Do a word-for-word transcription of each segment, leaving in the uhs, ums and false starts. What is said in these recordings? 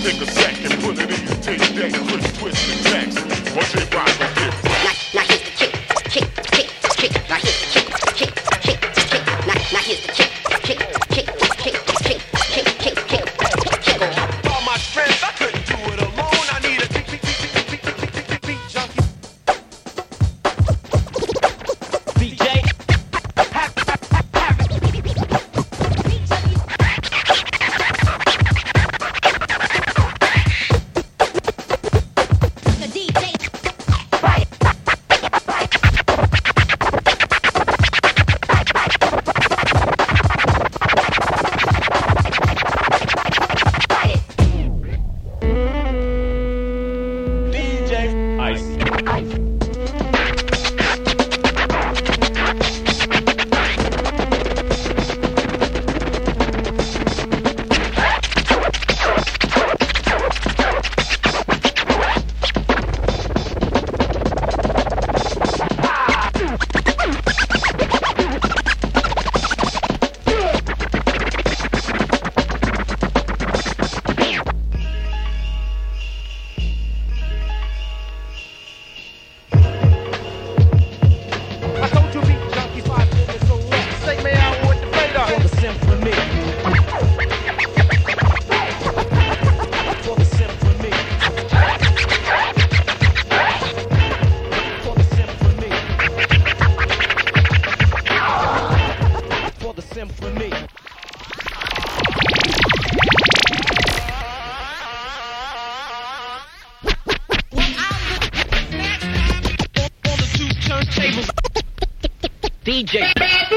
Take a sack and put it in your tape deck. Chris Twist and Jackson. Watch it rock with this. Now, now here's the kick, kick, kick, kick. Now here's the kick, kick, kick, kick. Now, now here's the kick, kick, kick, kick, kick, kick, kick, kick, kick. All my strength, I couldn't do it alone. I need a beat, beat, beat, beat, beat, beat, beat, beat, beat junkie. D J. D J.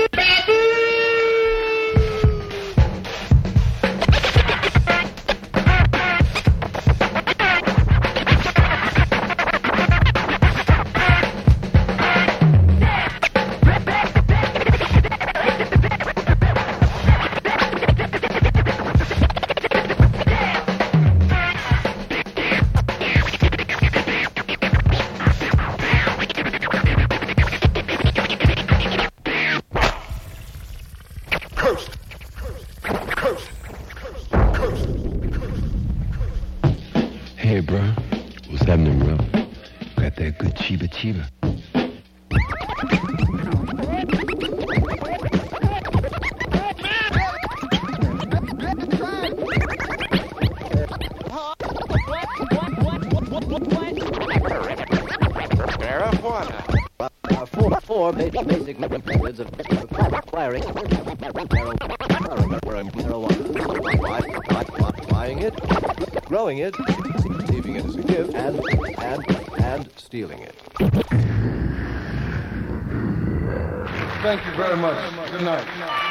Hey, bro, what's happening, bro? Got that good chiba chiba. Marijuana. Uh, four, four basic methods of acquiring marijuana. Buying it, growing it, receiving it as a gift, and, and, and stealing it. Thank you very much. Good night.